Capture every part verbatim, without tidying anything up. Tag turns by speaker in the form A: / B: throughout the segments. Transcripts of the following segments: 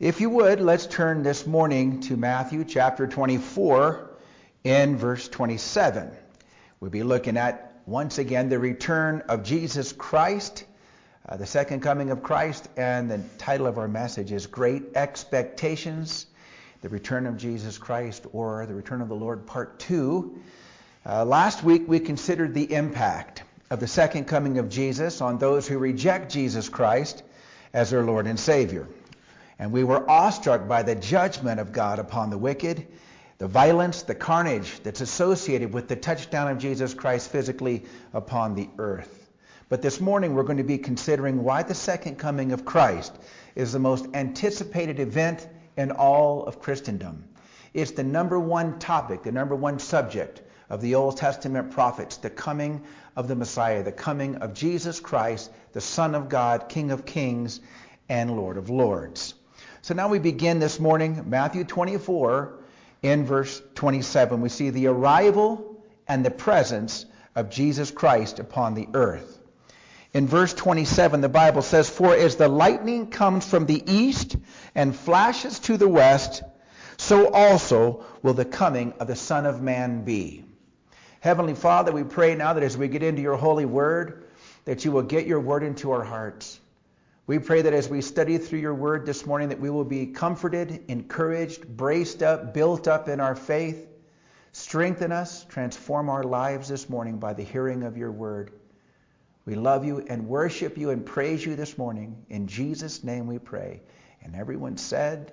A: If you would, let's turn this morning to Matthew chapter twenty-four in verse twenty-seven. We'll be looking at, once again, the return of Jesus Christ, uh, the second coming of Christ, and the title of our message is Great Expectations, the return of Jesus Christ, or the return of the Lord, part two. Uh, last week we considered the impact of the second coming of Jesus on those who reject Jesus Christ as their Lord and Savior. And we were awestruck by the judgment of God upon the wicked, the violence, the carnage that's associated with the touchdown of Jesus Christ physically upon the earth. But this morning we're going to be considering why the second coming of Christ is the most anticipated event in all of Christendom. It's the number one topic, the number one subject of the Old Testament prophets, the coming of the Messiah, the coming of Jesus Christ, the Son of God, King of Kings, and Lord of Lords. So now we begin this morning, Matthew twenty-four, in verse twenty-seven. We see the arrival and the presence of Jesus Christ upon the earth. In verse twenty-seven, the Bible says, "For as the lightning comes from the east and flashes to the west, so also will the coming of the Son of Man be." Heavenly Father, we pray now that as we get into your holy word, that you will get your word into our hearts. We pray that as we study through your word this morning, that we will be comforted, encouraged, braced up, built up in our faith. Strengthen us, transform our lives this morning by the hearing of your word. We love you and worship you and praise you this morning. In Jesus' name we pray. And everyone said,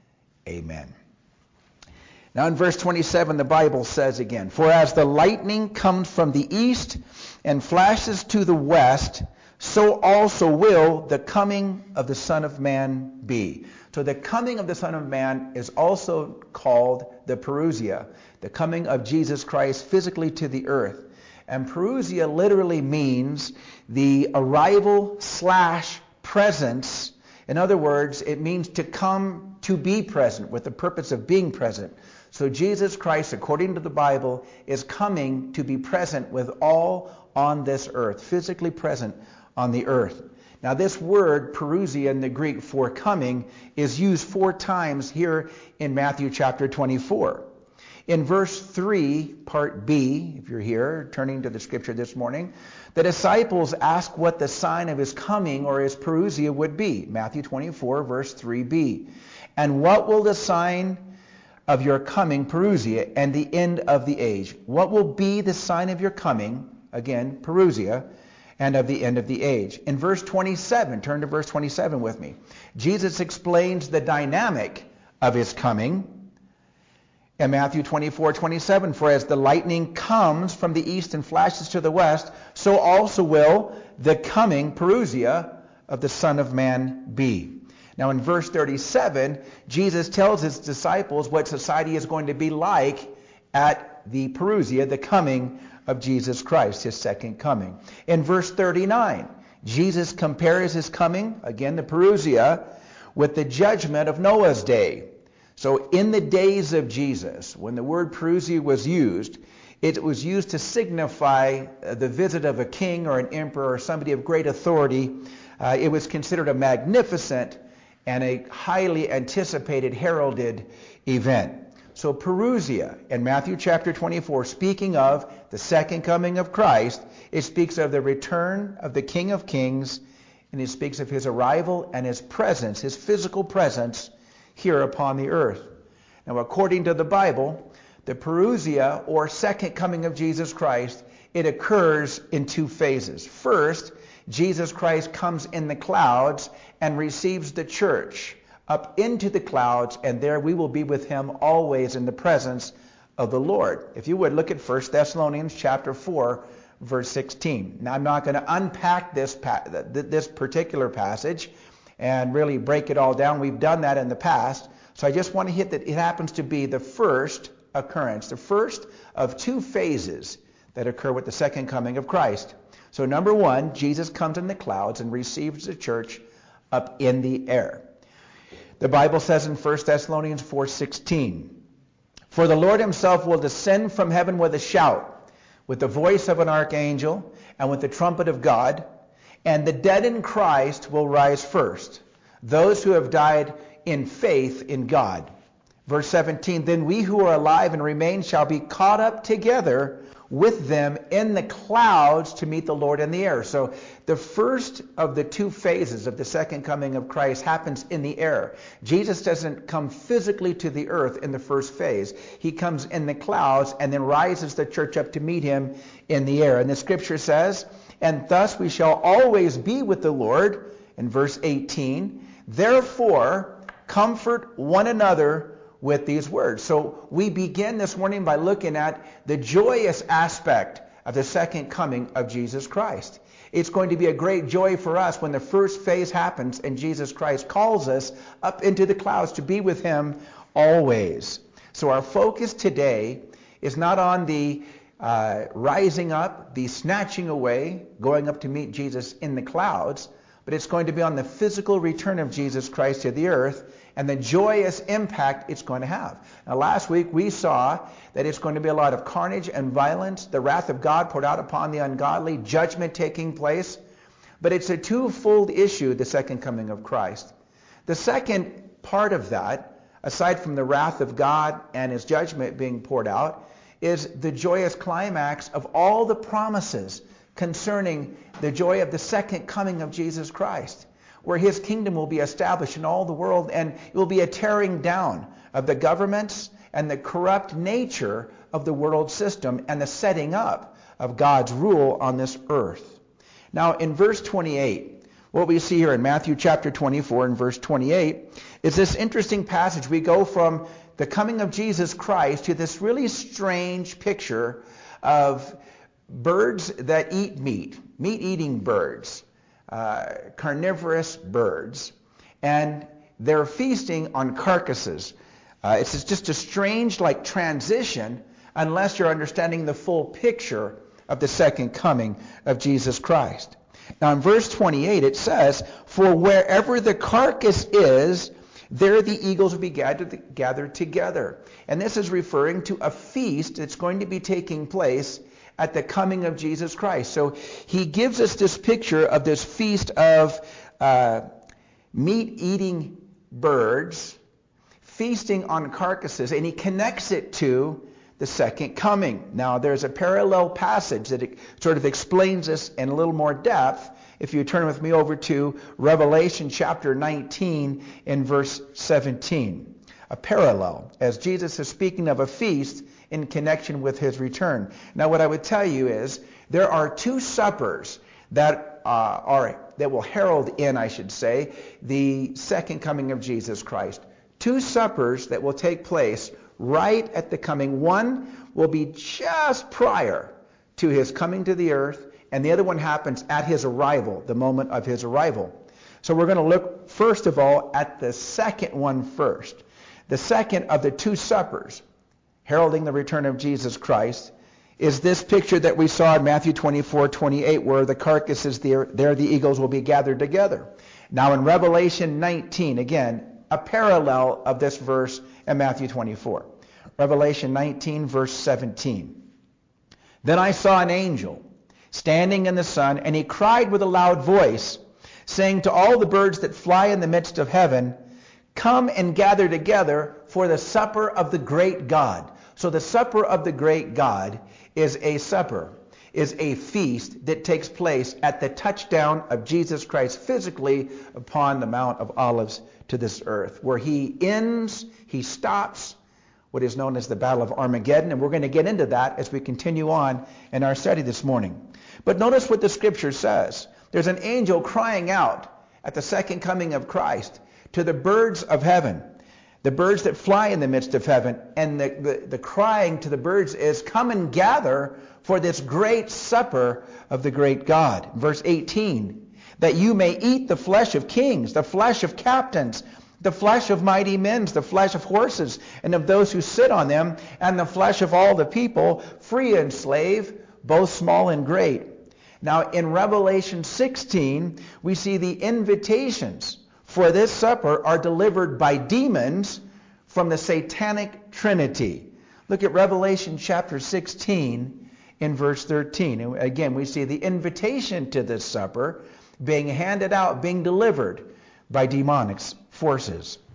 A: amen. Now in verse twenty-seven, the Bible says again, "For as the lightning comes from the east and flashes to the west, so also will the coming of the Son of Man be." So the coming of the Son of Man is also called the parousia, the coming of Jesus Christ physically to the earth. And parousia literally means the arrival slash presence. In other words, it means to come to be present with the purpose of being present. So Jesus Christ, according to the Bible, is coming to be present with all on this earth, physically present on the earth. Now this word, parousia in the Greek for coming, is used four times here in Matthew chapter twenty-four. In verse three, part B, if you're here, turning to the scripture this morning, the disciples ask what the sign of his coming or his parousia would be. Matthew twenty-four, verse three b. "And what will the sign of your coming, parousia, and the end of the age?" What will be the sign of your coming, again, parousia, and of the end of the age? In verse twenty-seven, turn to verse twenty-seven with me. Jesus explains the dynamic of his coming. In Matthew twenty-four, twenty-seven, "For as the lightning comes from the east and flashes to the west, so also will the coming, parousia, of the Son of Man be." Now in verse thirty-seven, Jesus tells his disciples what society is going to be like at the parousia, the coming of Jesus Christ, his second coming. In verse thirty-nine, Jesus compares his coming, again the parousia, with the judgment of Noah's day. So in the days of Jesus, when the word parousia was used, it was used to signify the visit of a king or an emperor or somebody of great authority. Uh, it was considered a magnificent and a highly anticipated, heralded event. So parousia in Matthew chapter twenty-four, speaking of the second coming of Christ, it speaks of the return of the King of Kings, and it speaks of his arrival and his presence, his physical presence here upon the earth. Now according to the Bible, the parousia or second coming of Jesus Christ, it occurs in two phases. First, Jesus Christ comes in the clouds and receives the church up into the clouds, and there we will be with him always in the presence of the Lord. If you would, look at First Thessalonians chapter four, verse sixteen. Now I'm not going to unpack this, pa- this particular passage and really break it all down. We've done that in the past. So I just want to hit that it happens to be the first occurrence, the first of two phases that occur with the second coming of Christ. So number one, Jesus comes in the clouds and receives the church up in the air. The Bible says in First Thessalonians four sixteen, "For the Lord himself will descend from heaven with a shout, with the voice of an archangel, and with the trumpet of God, and the dead in Christ will rise first. Those who have died in faith in God. Verse seventeen, then we who are alive and remain shall be caught up together with them in the clouds to meet the Lord in the air. So the first of the two phases of the second coming of Christ happens in the air. Jesus doesn't come physically to the earth in the first phase. He comes in the clouds and then rises the church up to meet him in the air. And the scripture says, and thus we shall always be with the Lord, in verse eighteen. Therefore, comfort one another with these words. So we begin this morning by looking at the joyous aspect of the second coming of Jesus Christ. It's going to be a great joy for us when the first phase happens and Jesus Christ calls us up into the clouds to be with him always. So our focus today is not on the uh, rising up, the snatching away, going up to meet Jesus in the clouds, but it's going to be on the physical return of Jesus Christ to the earth and the joyous impact it's going to have. Now, last week we saw that it's going to be a lot of carnage and violence, the wrath of God poured out upon the ungodly, judgment taking place. But it's a twofold issue, the second coming of Christ. The second part of that, aside from the wrath of God and his judgment being poured out, is the joyous climax of all the promises concerning the joy of the second coming of Jesus Christ, where his kingdom will be established in all the world, and it will be a tearing down of the governments and the corrupt nature of the world system and the setting up of God's rule on this earth. Now, in verse twenty-eight, what we see here in Matthew chapter twenty-four and verse twenty-eight is this interesting passage. We go from the coming of Jesus Christ to this really strange picture of birds that eat meat, meat-eating birds. Uh, carnivorous birds, and they're feasting on carcasses. Uh, it's just a strange like transition unless you're understanding the full picture of the second coming of Jesus Christ. Now in verse twenty-eight it says, for wherever the carcass is, there the eagles will be gathered, gathered together. And this is referring to a feast that's going to be taking place at the coming of Jesus Christ. So he gives us this picture of this feast of uh, meat-eating birds feasting on carcasses, and he connects it to the second coming. Now, there's a parallel passage that sort of explains this in a little more depth. If you turn with me over to Revelation chapter nineteen in verse seventeen. A parallel, as Jesus is speaking of a feast in connection with his return. Now, what I would tell you is there are two suppers that uh, are that will herald in, I should say, the second coming of Jesus Christ. Two suppers that will take place right at the coming. One will be just prior to his coming to the earth, and the other one happens at his arrival, the moment of his arrival. So we're going to look, first of all, at the second one first. The second of the two suppers, heralding the return of Jesus Christ, is this picture that we saw in Matthew twenty-four twenty-eight, where the carcasses there, there the eagles will be gathered together. Now in Revelation nineteen, again, a parallel of this verse in Matthew twenty-four. Revelation nineteen, verse seventeen. Then I saw an angel standing in the sun, and he cried with a loud voice, saying to all the birds that fly in the midst of heaven, come and gather together for the supper of the great God. So the supper of the great God is a supper, is a feast that takes place at the touchdown of Jesus Christ physically upon the Mount of Olives to this earth, where he ends, he stops what is known as the Battle of Armageddon. And we're going to get into that as we continue on in our study this morning. But notice what the scripture says. There's an angel crying out at the second coming of Christ to the birds of heaven, the birds that fly in the midst of heaven. And the, the, the crying to the birds is, come and gather for this great supper of the great God. Verse eighteen, that you may eat the flesh of kings, the flesh of captains, the flesh of mighty men, the flesh of horses and of those who sit on them, and the flesh of all the people, free and slave, both small and great. Now in Revelation sixteen, we see the invitations for this supper are delivered by demons from the satanic trinity. Look at Revelation chapter sixteen in verse thirteen. And again, we see the invitation to this supper being handed out, being delivered by demonic forces.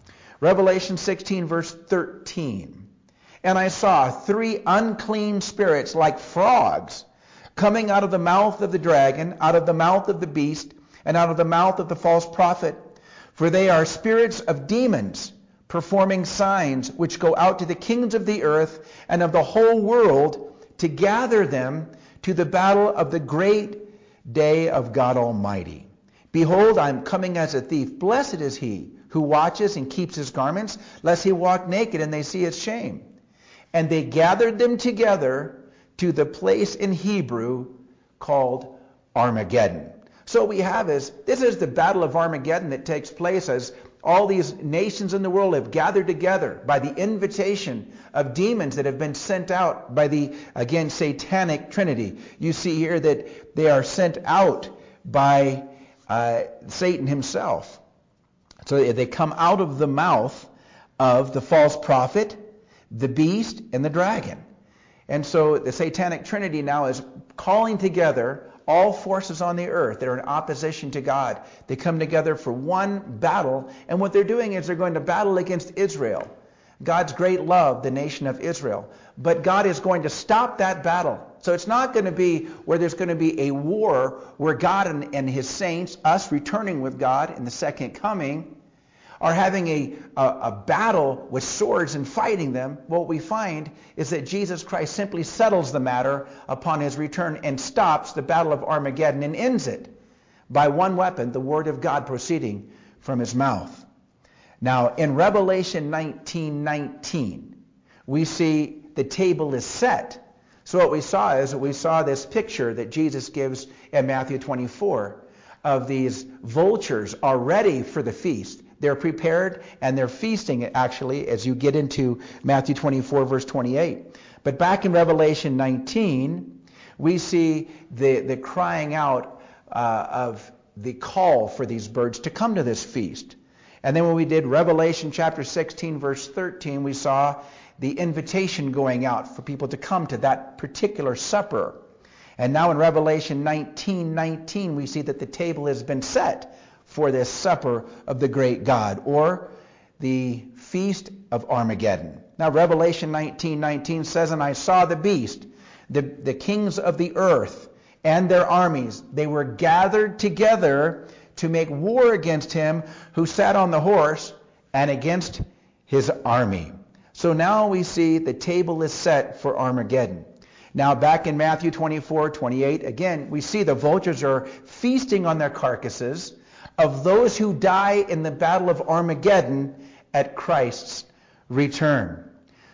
A: Revelation sixteen, verse thirteen. And I saw three unclean spirits like frogs coming out of the mouth of the dragon, out of the mouth of the beast, and out of the mouth of the false prophet. For they are spirits of demons, performing signs, which go out to the kings of the earth and of the whole world to gather them to the battle of the great day of God Almighty. Behold, I am coming as a thief. Blessed is he who watches and keeps his garments, lest he walk naked and they see his shame. And they gathered them together to the place in Hebrew called Armageddon. So what we have is, this is the battle of Armageddon that takes place as all these nations in the world have gathered together by the invitation of demons that have been sent out by the, again, satanic trinity. You see here that they are sent out by uh, Satan himself. So they come out of the mouth of the false prophet, the beast, and the dragon. And so the satanic trinity now is calling together all forces on the earth that are in opposition to God. They come together for one battle, and what they're doing is they're going to battle against Israel, God's great love, the nation of Israel. But God is going to stop that battle. So it's not going to be where there's going to be a war where God and, and his saints, us returning with God in the second coming, are having a, a, a battle with swords and fighting them. What we find is that Jesus Christ simply settles the matter upon his return and stops the battle of Armageddon and ends it by one weapon, the word of God proceeding from his mouth. Now, in Revelation nineteen nineteen, we see the table is set. So what we saw is we saw this picture that Jesus gives in Matthew twenty-four of these vultures are ready for the feast. They're prepared and they're feasting, actually, as you get into Matthew twenty-four, verse twenty-eight. But back in Revelation nineteen, we see the, the crying out uh, of the call for these birds to come to this feast. And then when we did Revelation chapter sixteen, verse thirteen, we saw the invitation going out for people to come to that particular supper. And now in Revelation nineteen nineteen, we see that the table has been set for this supper of the great God, or the feast of Armageddon. Now Revelation nineteen nineteen says, and I saw the beast, the, the kings of the earth, and their armies. They were gathered together to make war against him who sat on the horse and against his army. So now we see the table is set for Armageddon. Now back in Matthew twenty-four, twenty-eight, again, we see the vultures are feasting on their carcasses of those who die in the battle of Armageddon at Christ's return.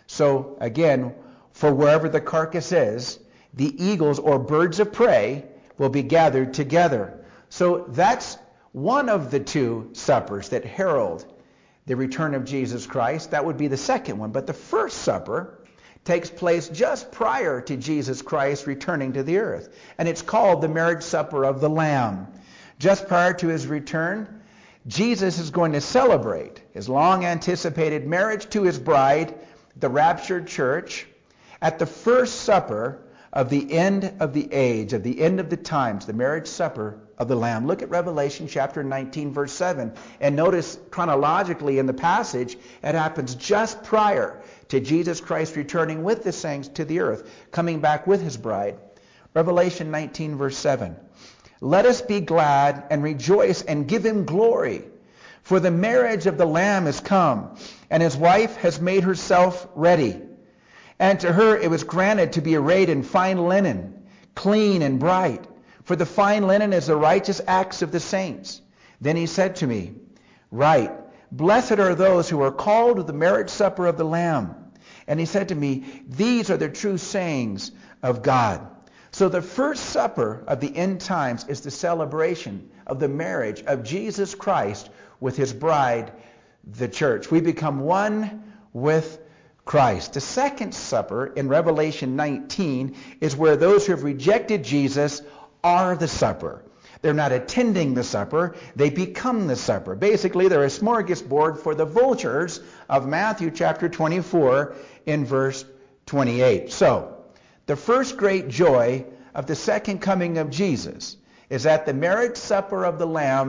A: So again, for wherever the carcass is, the eagles or birds of prey will be gathered together. So that's one of the two suppers that herald the return of Jesus Christ. That would be the second one. But the first supper takes place just prior to Jesus Christ returning to the earth. And it's called the marriage supper of the Lamb. Just prior to his return, Jesus is going to celebrate his long anticipated marriage to his bride, the raptured church, at the first supper of the end of the age, of the end of the times, the marriage supper of the Lamb. Look at Revelation chapter nineteen, verse seven, and notice chronologically in the passage, it happens just prior to Jesus Christ returning with the saints to the earth, coming back with his bride. Revelation nineteen, verse seven. Let us be glad and rejoice and give him glory, for the marriage of the Lamb is come, and his wife has made herself ready. And to her it was granted to be arrayed in fine linen, clean and bright, for the fine linen is the righteous acts of the saints. Then he said to me, Write, blessed are those who are called to the marriage supper of the Lamb. And he said to me, These are the true sayings of God. So the first supper of the end times is the celebration of the marriage of Jesus Christ with his bride, the church. We become one with Christ. The second supper in Revelation nineteen is where those who have rejected Jesus are the supper. They're not attending the supper, they become the supper. Basically, they're a smorgasbord for the vultures of Matthew chapter twenty-four in verse twenty-eight. So, the first great joy of the second coming of Jesus is at the marriage supper of the Lamb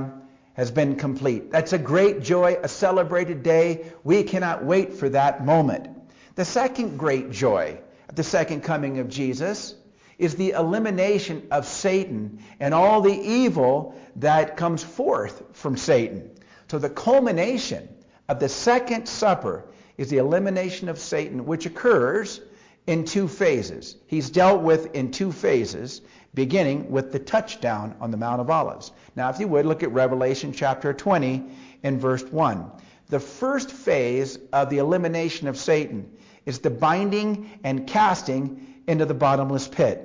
A: has been complete. That's a great joy, a celebrated day. We cannot wait for that moment. The second great joy at the second coming of Jesus is the elimination of Satan and all the evil that comes forth from Satan. So the culmination of the second supper is the elimination of Satan, which occurs in two phases. He's dealt with in two phases, beginning with the touchdown on the Mount of Olives. Now, if you would, look at Revelation chapter twenty and verse one. The first phase of the elimination of Satan is the binding and casting into the bottomless pit.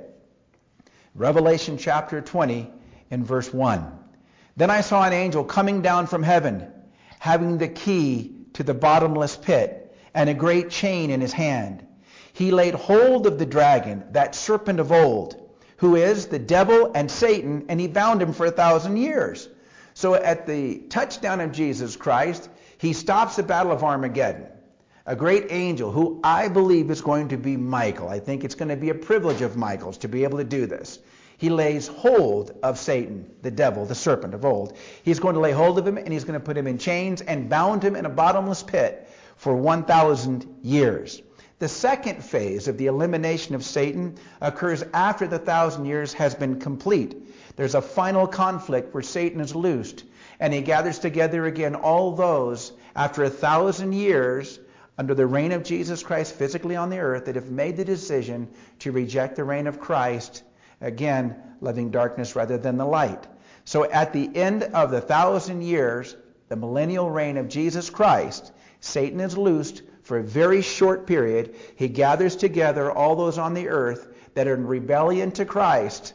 A: Revelation chapter twenty and verse one. Then I saw an angel coming down from heaven, having the key to the bottomless pit and a great chain in his hand. He laid hold of the dragon, that serpent of old, who is the devil and Satan, and he bound him for a thousand years. So at the touchdown of Jesus Christ, he stops the battle of Armageddon. A great angel who I believe is going to be Michael. I think it's going to be a privilege of Michael's to be able to do this. He lays hold of Satan, the devil, the serpent of old. He's going to lay hold of him, and he's going to put him in chains and bound him in a bottomless pit for one thousand years. The second phase of the elimination of Satan occurs after the thousand years has been complete. There's a final conflict where Satan is loosed, and he gathers together again all those after a thousand years under the reign of Jesus Christ physically on the earth that have made the decision to reject the reign of Christ, again, loving darkness rather than the light. So at the end of the thousand years, the millennial reign of Jesus Christ, Satan is loosed for a very short period. He gathers together all those on the earth that are in rebellion to Christ,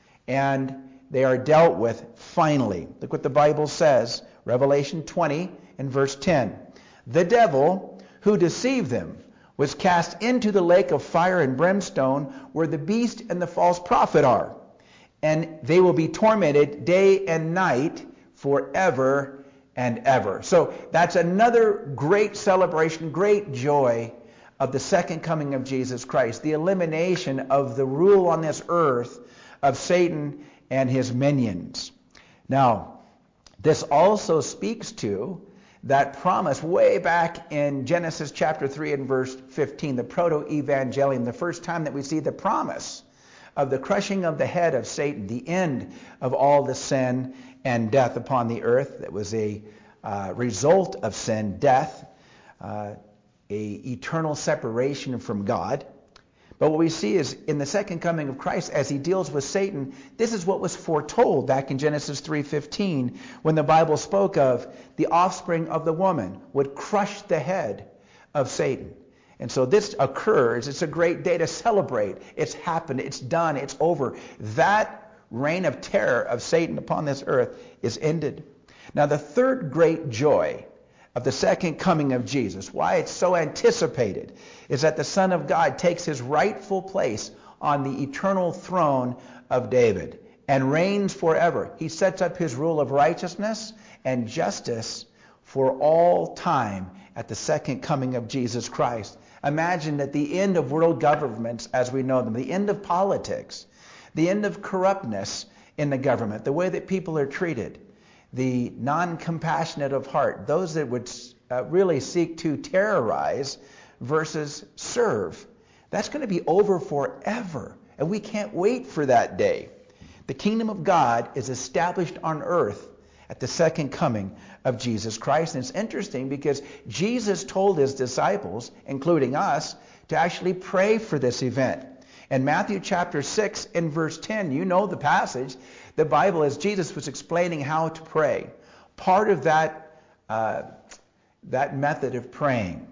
A: and they are dealt with finally. Look what the Bible says, Revelation twenty and verse ten. The devil who deceived them was cast into the lake of fire and brimstone, where the beast and the false prophet are, and they will be tormented day and night forever and ever. So that's another great celebration, great joy of the second coming of Jesus Christ, the elimination of the rule on this earth of Satan and his minions. Now, this also speaks to that promise way back in Genesis chapter three and verse fifteen, the proto-evangelium, the first time that we see the promise of the crushing of the head of Satan, the end of all the sin and death upon the earth. That was a uh, result of sin, death, uh, a eternal separation from God. But what we see is in the second coming of Christ, as he deals with Satan, this is what was foretold back in Genesis three fifteen, when the Bible spoke of the offspring of the woman would crush the head of Satan. And so this occurs. It's a great day to celebrate. It's happened. It's done. It's over. That reign of terror of Satan upon this earth is ended. Now, the third great joy of the second coming of Jesus, why it's so anticipated, is that the Son of God takes his rightful place on the eternal throne of David and reigns forever. He sets up his rule of righteousness and justice for all time at the second coming of Jesus Christ. Imagine that the end of world governments as we know them, the end of politics, the end of corruptness in the government, the way that people are treated, the non-compassionate of heart, those that would uh, really seek to terrorize versus serve. That's going to be over forever, and we can't wait for that day. The kingdom of God is established on earth at the second coming of Jesus Christ. And it's interesting because Jesus told his disciples, including us, to actually pray for this event. In Matthew chapter six and verse ten, you know the passage, the Bible, as Jesus was explaining how to pray. Part of that, uh, that method of praying,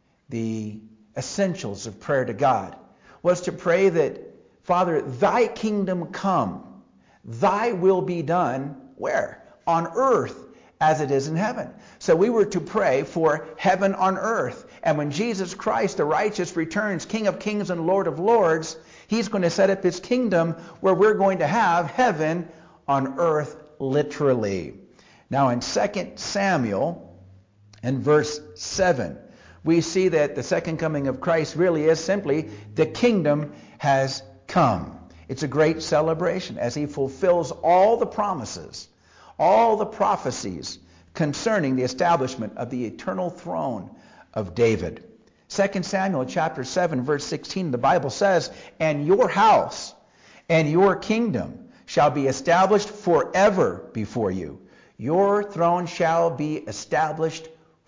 A: the essentials of prayer to God, was to pray that, Father, thy kingdom come, thy will be done, where? On earth as it is in heaven. So we were to pray for heaven on earth. And when Jesus Christ, the righteous, returns, King of kings and Lord of lords, he's going to set up his kingdom where we're going to have heaven on earth literally. Now in Second Samuel and verse seven, we see that the second coming of Christ really is simply the kingdom has come. It's a great celebration as he fulfills all the promises, all the prophecies concerning the establishment of the eternal throne of David. Second Samuel chapter seven, verse sixteen, the Bible says, "And your house and your kingdom shall be established forever before you. Your throne shall be established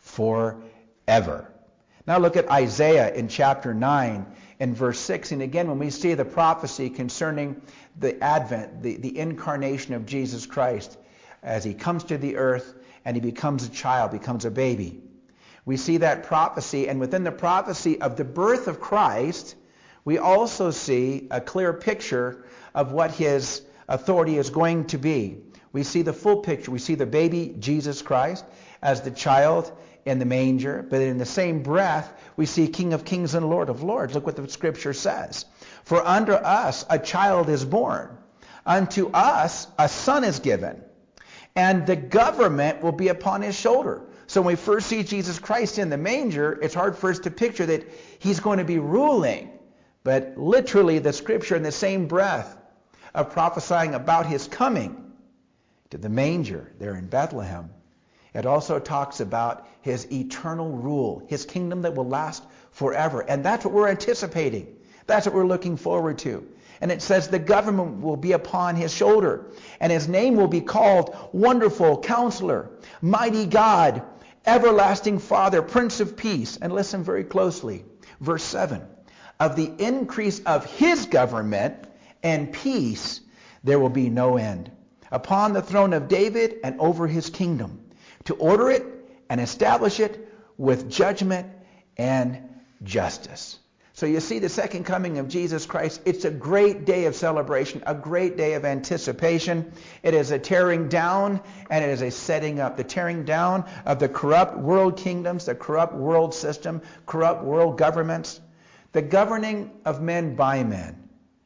A: forever." Now look at Isaiah in chapter nine and verse six. And again, when we see the prophecy concerning the advent, the, the incarnation of Jesus Christ, as he comes to the earth and he becomes a child, becomes a baby. We see that prophecy, and within the prophecy of the birth of Christ, we also see a clear picture of what his authority is going to be. We see the full picture. We see the baby Jesus Christ as the child in the manger, but in the same breath, we see King of Kings and Lord of Lords. Look what the scripture says. "For unto us a child is born, unto us a son is given, and the government will be upon his shoulder." So when we first see Jesus Christ in the manger, it's hard for us to picture that he's going to be ruling. But literally, the scripture in the same breath of prophesying about his coming to the manger there in Bethlehem, it also talks about his eternal rule, his kingdom that will last forever. And that's what we're anticipating. That's what we're looking forward to. And it says the government will be upon his shoulder, and his name will be called Wonderful Counselor, Mighty God, Everlasting Father, Prince of Peace. And listen very closely. Verse seven. "Of the increase of his government and peace there will be no end, upon the throne of David and over his kingdom, to order it and establish it with judgment and justice." So you see the second coming of Jesus Christ. It's a great day of celebration, a great day of anticipation. It is a tearing down and it is a setting up. The tearing down of the corrupt world kingdoms, the corrupt world system, corrupt world governments, the governing of men by men.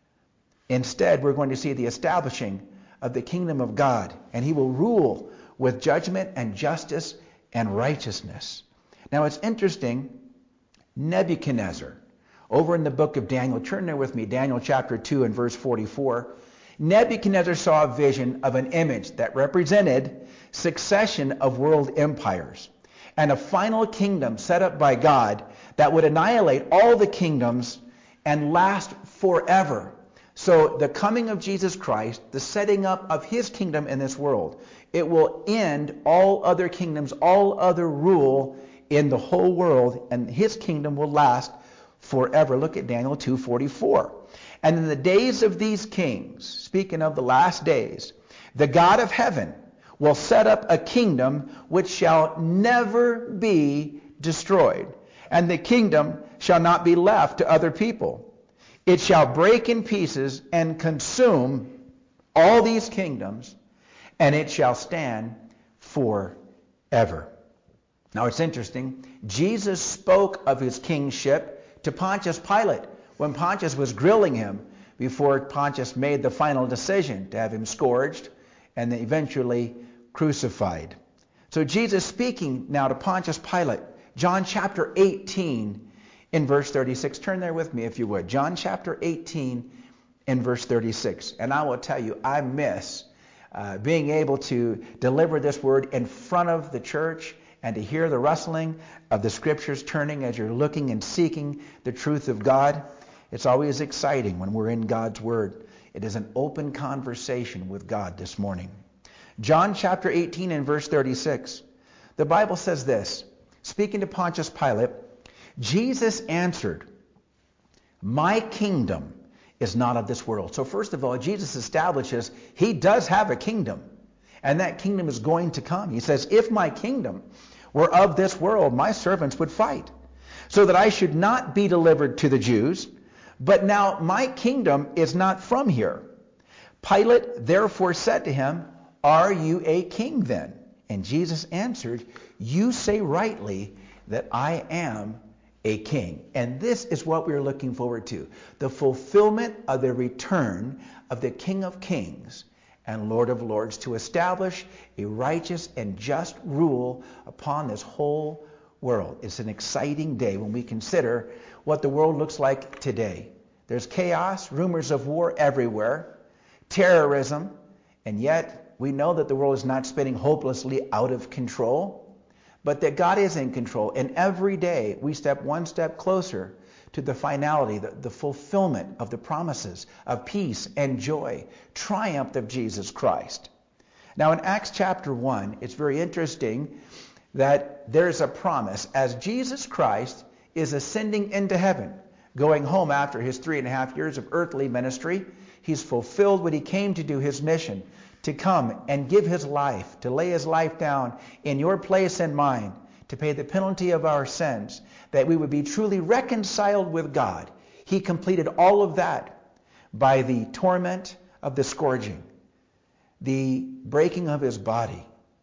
A: Instead, we're going to see the establishing of the kingdom of God, and he will rule with judgment and justice and righteousness. Now it's interesting, Nebuchadnezzar, over in the book of Daniel, turn there with me, Daniel chapter two and verse forty-four. Nebuchadnezzar saw a vision of an image that represented succession of world empires and a final kingdom set up by God that would annihilate all the kingdoms and last forever. So the coming of Jesus Christ, the setting up of his kingdom in this world, it will end all other kingdoms, all other rule in the whole world, and his kingdom will last forever. Look at Daniel two forty-four. "And in the days of these kings," speaking of the last days, "the God of heaven will set up a kingdom which shall never be destroyed, and the kingdom shall not be left to other people. It shall break in pieces and consume all these kingdoms, and it shall stand forever." Now it's interesting. Jesus spoke of his kingship to Pontius Pilate when Pontius was grilling him before Pontius made the final decision to have him scourged and then eventually crucified. So Jesus speaking now to Pontius Pilate, John chapter eighteen in verse thirty-six. Turn there with me if you would. John chapter eighteen in verse thirty-six. And I will tell you, I miss uh, being able to deliver this word in front of the church and to hear the rustling of the scriptures turning as you're looking and seeking the truth of God. It's always exciting when we're in God's word. It is an open conversation with God this morning. John chapter eighteen and verse thirty-six. The Bible says this, speaking to Pontius Pilate, Jesus answered, "My kingdom is not of this world." So first of all, Jesus establishes he does have a kingdom. And that kingdom is going to come. He says, "If my kingdom were of this world, my servants would fight, so that I should not be delivered to the Jews. But now my kingdom is not from here." Pilate therefore said to him, "Are you a king then?" And Jesus answered, "You say rightly that I am a king." And this is what we're looking forward to. The fulfillment of the return of the King of Kings and Lord of Lords to establish a righteous and just rule upon this whole world. It's an exciting day when we consider what the world looks like today. There's chaos, rumors of war everywhere, terrorism, and yet we know that the world is not spinning hopelessly out of control, but that God is in control. And every day we step one step closer to the finality, the, the fulfillment of the promises of peace and joy, triumph of Jesus Christ. Now in Acts chapter one, it's very interesting that there's a promise as Jesus Christ is ascending into heaven, going home after his three and a half years of earthly ministry. He's fulfilled what he came to do, his mission, to come and give his life, to lay his life down in your place and mine, to pay the penalty of our sins, that we would be truly reconciled with God. He completed all of that by the torment of the scourging, the breaking of his body.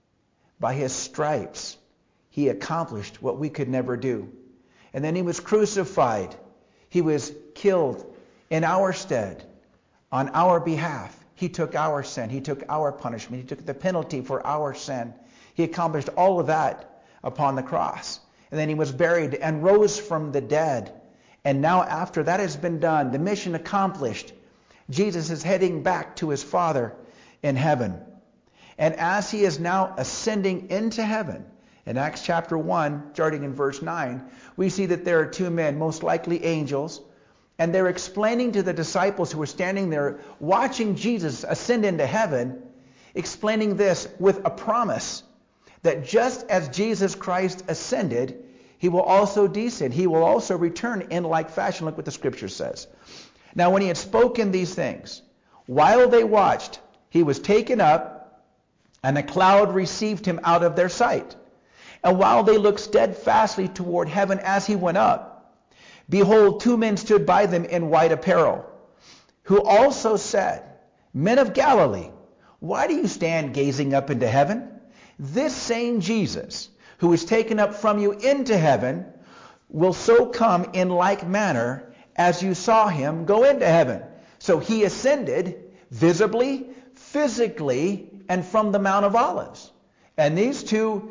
A: By his stripes, he accomplished what we could never do. And then he was crucified. He was killed in our stead, on our behalf. He took our sin. He took our punishment. He took the penalty for our sin. He accomplished all of that upon the cross. And then he was buried and rose from the dead. And now after that has been done, the mission accomplished, Jesus is heading back to his Father in heaven. And as he is now ascending into heaven, in Acts chapter one, starting in verse nine, we see that there are two men, most likely angels, and they're explaining to the disciples who were standing there watching Jesus ascend into heaven, explaining this with a promise that just as Jesus Christ ascended, he will also descend. He will also return in like fashion. Look what the scripture says. Now when he had spoken these things, while they watched, he was taken up, and a cloud received him out of their sight. And while they looked steadfastly toward heaven as he went up, behold, two men stood by them in white apparel, who also said, Men of Galilee, why do you stand gazing up into heaven? This same Jesus, who is taken up from you into heaven, will so come in like manner as you saw him go into heaven. So he ascended visibly, physically, and from the Mount of Olives. And these two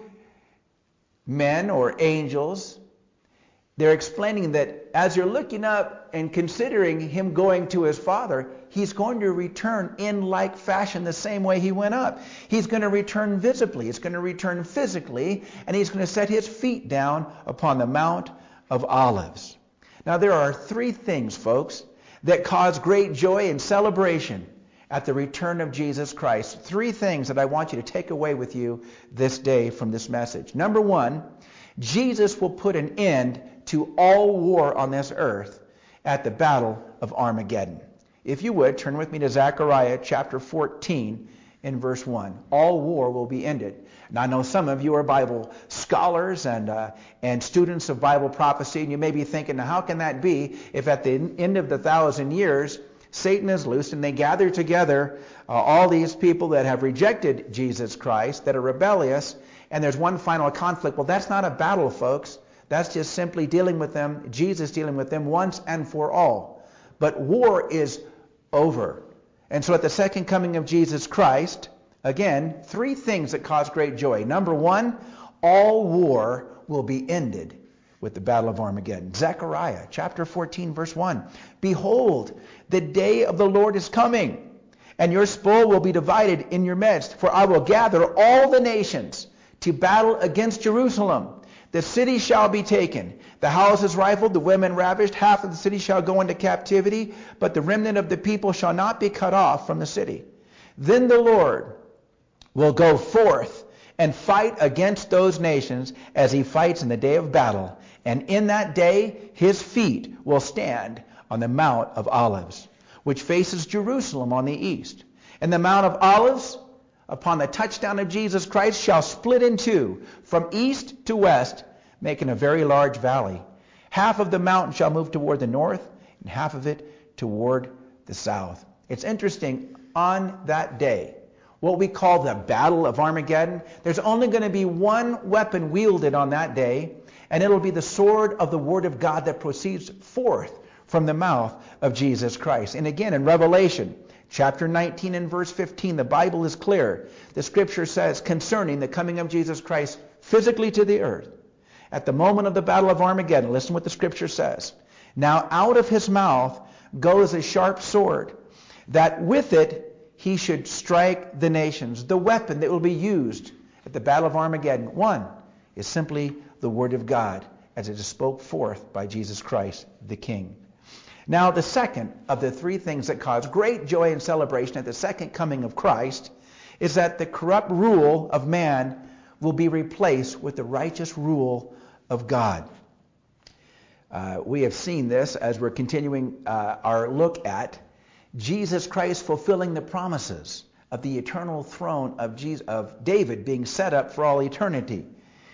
A: men or angels, they're explaining that as you're looking up and considering him going to his Father, he's going to return in like fashion the same way he went up. He's going to return visibly. He's going to return physically, and he's going to set his feet down upon the Mount of Olives. Now there are three things, folks, that cause great joy and celebration at the return of Jesus Christ. Three things that I want you to take away with you this day from this message. Number one, Jesus will put an end to all war on this earth at the Battle of Armageddon. If you would, turn with me to Zechariah chapter fourteen in verse one. All war will be ended. Now I know some of you are Bible scholars and uh, and students of Bible prophecy, and you may be thinking, now how can that be if at the end of the thousand years Satan is loosed and they gather together uh, all these people that have rejected Jesus Christ, that are rebellious, and there's one final conflict? Well, that's not a battle, folks. That's just simply dealing with them, Jesus dealing with them once and for all. But war is over. And so at the second coming of Jesus Christ, again, three things that cause great joy. Number one, all war will be ended with the Battle of Armageddon. Zechariah chapter fourteen, verse one. Behold, the day of the Lord is coming, and your spoil will be divided in your midst. For I will gather all the nations to battle against Jerusalem. The city shall be taken, the houses rifled, the women ravished. Half of the city shall go into captivity, but the remnant of the people shall not be cut off from the city. Then the Lord will go forth and fight against those nations as he fights in the day of battle. And in that day his feet will stand on the Mount of Olives, which faces Jerusalem on the east. And the Mount of Olives, upon the touchdown of Jesus Christ, shall split in two from east to west, making a very large valley. Half of the mountain shall move toward the north, and half of it toward the south. It's interesting, on that day, what we call the Battle of Armageddon, there's only going to be one weapon wielded on that day, and it'll be the sword of the Word of God that proceeds forth from the mouth of Jesus Christ. And again, in Revelation chapter nineteen and verse fifteen, the Bible is clear. The scripture says concerning the coming of Jesus Christ physically to the earth, at the moment of the Battle of Armageddon, listen what the scripture says. Now out of his mouth goes a sharp sword, that with it he should strike the nations. The weapon that will be used at the Battle of Armageddon, one, is simply the Word of God as it is spoke forth by Jesus Christ, the King. Now, the second of the three things that cause great joy and celebration at the second coming of Christ is that the corrupt rule of man will be replaced with the righteous rule of God. Uh, we have seen this as we're continuing uh, our look at Jesus Christ fulfilling the promises of the eternal throne of, Jesus, of David being set up for all eternity.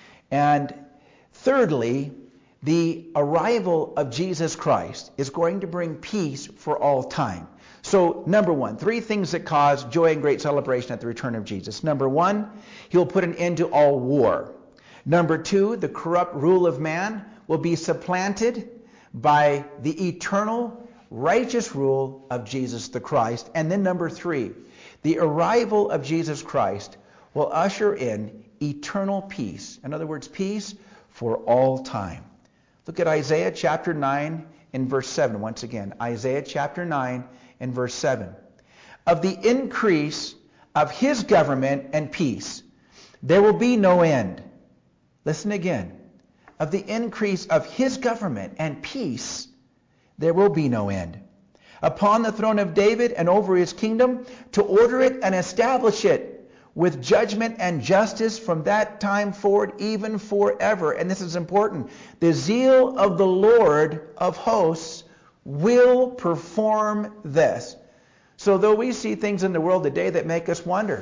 A: And thirdly, the arrival of Jesus Christ is going to bring peace for all time. So, number one, three things that cause joy and great celebration at the return of Jesus. Number one, he'll put an end to all war. Number two, the corrupt rule of man will be supplanted by the eternal righteous rule of Jesus the Christ. And then number three, the arrival of Jesus Christ will usher in eternal peace. In other words, peace for all time. Look at Isaiah chapter nine and verse seven once again. Isaiah chapter nine and verse seven. Of the increase of his government and peace, there will be no end. Listen again. Of the increase of his government and peace, there will be no end. Upon the throne of David and over his kingdom, to order it and establish it with judgment and justice from that time forward, even forever. And this is important. The zeal of the Lord of hosts will perform this. So though we see things in the world today that make us wonder,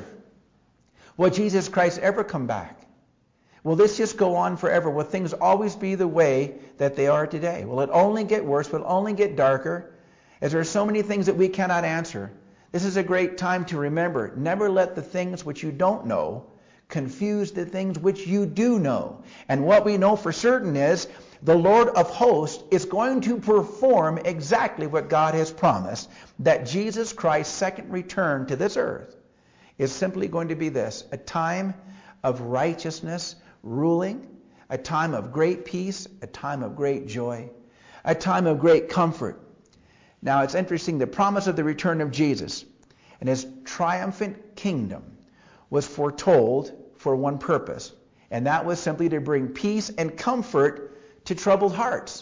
A: will Jesus Christ ever come back? Will this just go on forever? Will things always be the way that they are today? Will it only get worse? Will it only get darker? As there are so many things that we cannot answer, this is a great time to remember, never let the things which you don't know confuse the things which you do know. And what we know for certain is the Lord of hosts is going to perform exactly what God has promised, that Jesus Christ's second return to this earth is simply going to be this, a time of righteousness ruling, a time of great peace, a time of great joy, a time of great comfort. Now, it's interesting, the promise of the return of Jesus and his triumphant kingdom was foretold for one purpose, and that was simply to bring peace and comfort to troubled hearts.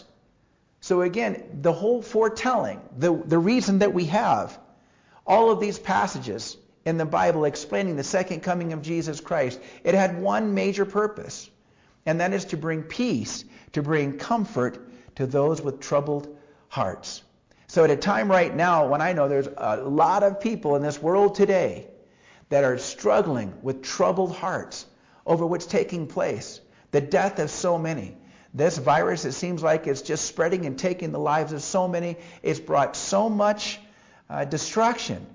A: So again, the whole foretelling, the, the reason that we have all of these passages in the Bible explaining the second coming of Jesus Christ, it had one major purpose, and that is to bring peace, to bring comfort to those with troubled hearts. So at a time right now when I know there's a lot of people in this world today that are struggling with troubled hearts over what's taking place, the death of so many. This virus, it seems like it's just spreading and taking the lives of so many. It's brought so much uh, destruction,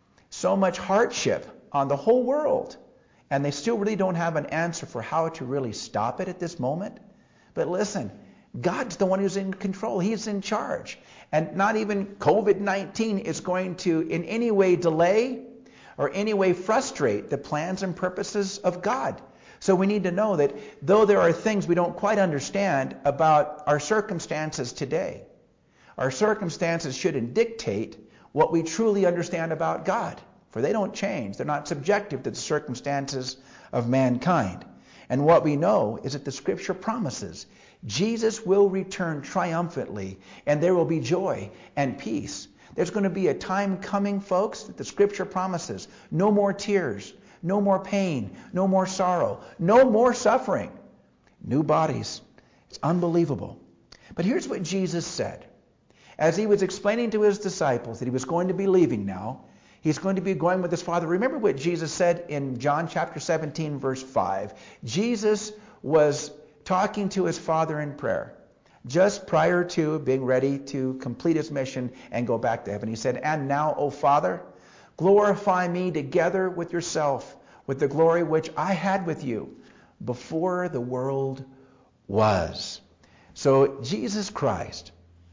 A: so much hardship on the whole world. And they still really don't have an answer for how to really stop it at this moment. But listen, God's the one who's in control. He's in charge. And not even covid nineteen is going to in any way delay or any way frustrate the plans and purposes of God. So we need to know that though there are things we don't quite understand about our circumstances today, our circumstances shouldn't dictate what we truly understand about God. For they don't change. They're not subjective to the circumstances of mankind. And what we know is that the Scripture promises Jesus will return triumphantly, and there will be joy and peace. There's going to be a time coming, folks, that the Scripture promises. No more tears, no more pain, no more sorrow, no more suffering. New bodies. It's unbelievable. But here's what Jesus said. As he was explaining to his disciples that he was going to be leaving now, he's going to be going with his Father. Remember what Jesus said in John chapter seventeen, verse five. Jesus was talking to his Father in prayer just prior to being ready to complete his mission and go back to heaven. He said, "And now, O Father, glorify me together with yourself, with the glory which I had with you before the world was." So Jesus Christ,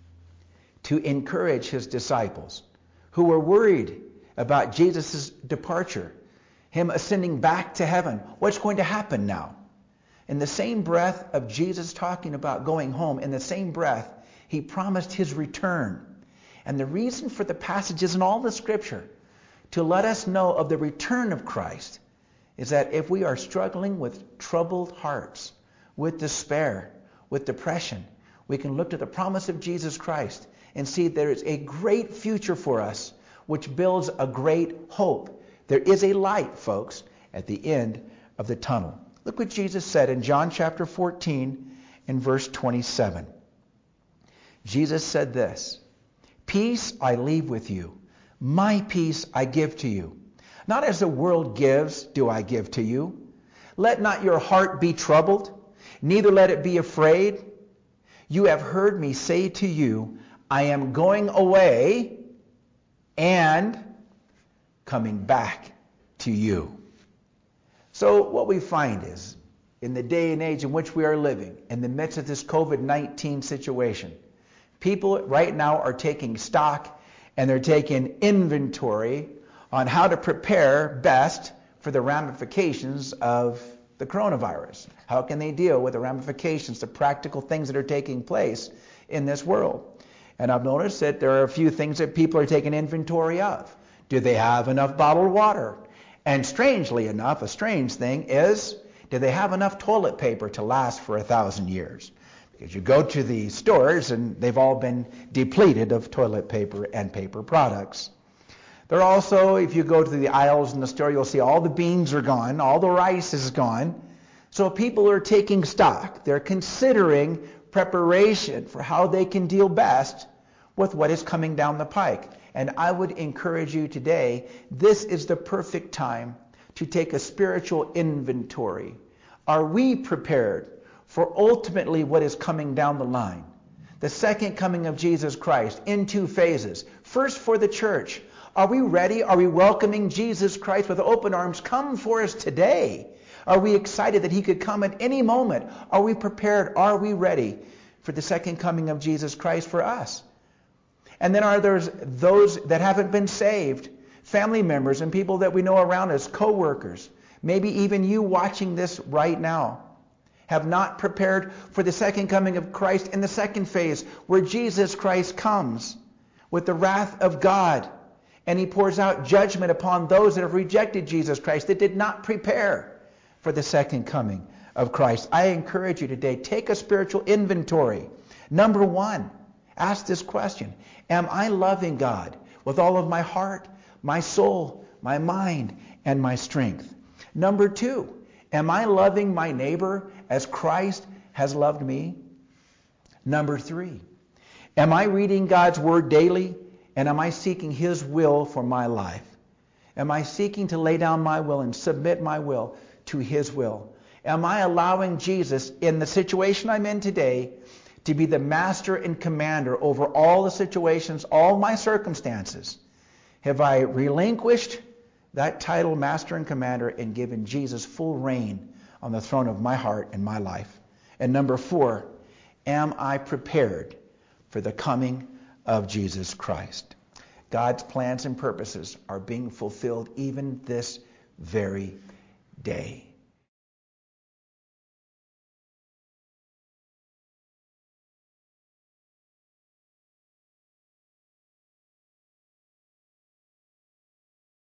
A: to encourage his disciples who were worried about Jesus' departure, him ascending back to heaven, what's going to happen now? In the same breath of Jesus talking about going home, in the same breath, he promised his return. And the reason for the passages in all the Scripture to let us know of the return of Christ is that if we are struggling with troubled hearts, with despair, with depression, we can look to the promise of Jesus Christ and see there is a great future for us, which builds a great hope. There is a light, folks, at the end of the tunnel. Look what Jesus said in John chapter fourteen and verse twenty-seven. Jesus said this, "Peace I leave with you. My peace I give to you. Not as the world gives do I give to you. Let not your heart be troubled, neither let it be afraid. You have heard me say to you, I am going away and coming back to you." So what we find is, in the day and age in which we are living, in the midst of this COVID nineteen situation, people right now are taking stock and they're taking inventory on how to prepare best for the ramifications of the coronavirus. How can they deal with the ramifications, the practical things that are taking place in this world? And I've noticed that there are a few things that people are taking inventory of. Do they have enough bottled water? And strangely enough, a strange thing is, do they have enough toilet paper to last for a thousand years? Because you go to the stores and they've all been depleted of toilet paper and paper products. There are also, if you go to the aisles in the store, you'll see all the beans are gone, all the rice is gone. So people are taking stock. They're considering preparation for how they can deal best with what is coming down the pike. And I would encourage you today, this is the perfect time to take a spiritual inventory. Are we prepared for ultimately what is coming down the line? The second coming of Jesus Christ in two phases. First, for the church. Are we ready? Are we welcoming Jesus Christ with open arms? Come for us today. Are we excited that he could come at any moment? Are we prepared? Are we ready for the second coming of Jesus Christ for us? And then are there those that haven't been saved, family members and people that we know around us, co-workers, maybe even you watching this right now, have not prepared for the second coming of Christ in the second phase, where Jesus Christ comes with the wrath of God, and he pours out judgment upon those that have rejected Jesus Christ, that did not prepare for the second coming of Christ. I encourage you today, take a spiritual inventory. Number one, ask this question: am I loving God with all of my heart, my soul, my mind, and my strength? Number two, am I loving my neighbor as Christ has loved me? Number three, am I reading God's word daily, and am I seeking his will for my life? Am I seeking to lay down my will and submit my will to his will? Am I allowing Jesus, in the situation I'm in today, to be the master and commander over all the situations, all my circumstances? Have I relinquished that title, master and commander, and given Jesus full reign on the throne of my heart and my life? And number four, am I prepared for the coming of Jesus Christ? God's plans and purposes are being fulfilled even this very day.